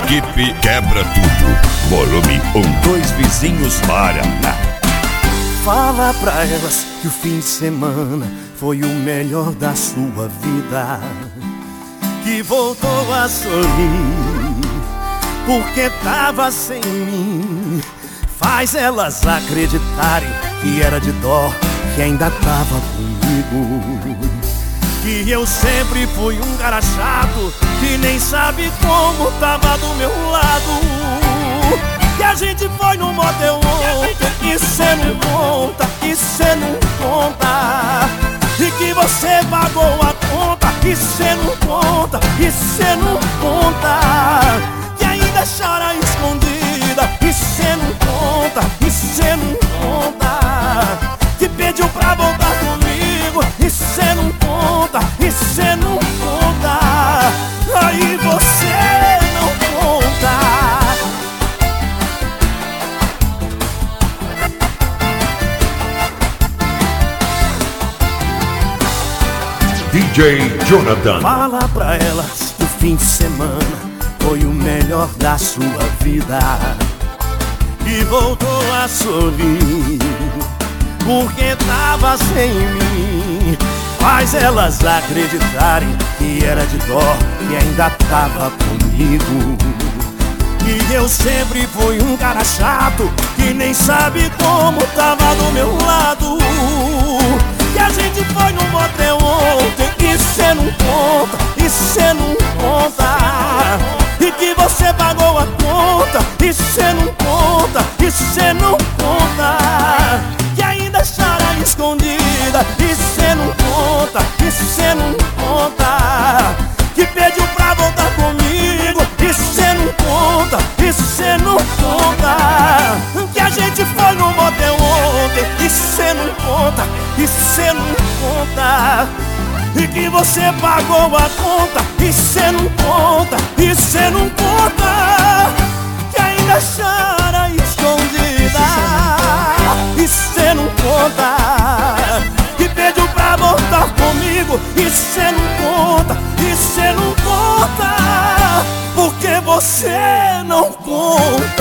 Equipe Quebra Tudo, volume 1. Dois vizinhos Paraná. Fala pra elas que o fim de semana foi o melhor da sua vida, que voltou a sorrir porque tava sem mim. Faz elas acreditarem que era de dó, que ainda tava comigo, que eu sempre fui um cara chato, que nem sabe como tava do meu lado. Que a gente foi no motel ontem, e cê não conta, e cê não conta. E que você pagou a conta, e cê não conta, e cê não conta. Que ainda chora escondida, e cê não conta, e cê não conta. Que pediu pra voltar comigo, e cê não conta, e cê não conta. Aí você não conta. DJ Jonathan. Fala pra elas que o fim de semana foi o melhor da sua vida, e voltou a sorrir porque tava sem mim. Faz elas acreditarem que era de dó, que ainda tava comigo, que eu sempre fui um cara chato, que nem sabe como tava do meu lado. Que a gente foi no motel ontem, e cê não conta, e cê não conta. E que você pagou a conta, e cê não conta, e cê não conta. Que ainda chora escondida, e cê não conta, e cê não conta. Que pediu pra voltar comigo, e cê não conta, e cê não conta. Que a gente foi no motel ontem, e cê não conta, e cê não conta. E que você pagou a conta, e cê não conta, e cê não conta. Que ainda chora escondida, e cê não conta. Que pediu pra voltar comigo, e cê não conta, e cê não conta. Porque você não conta.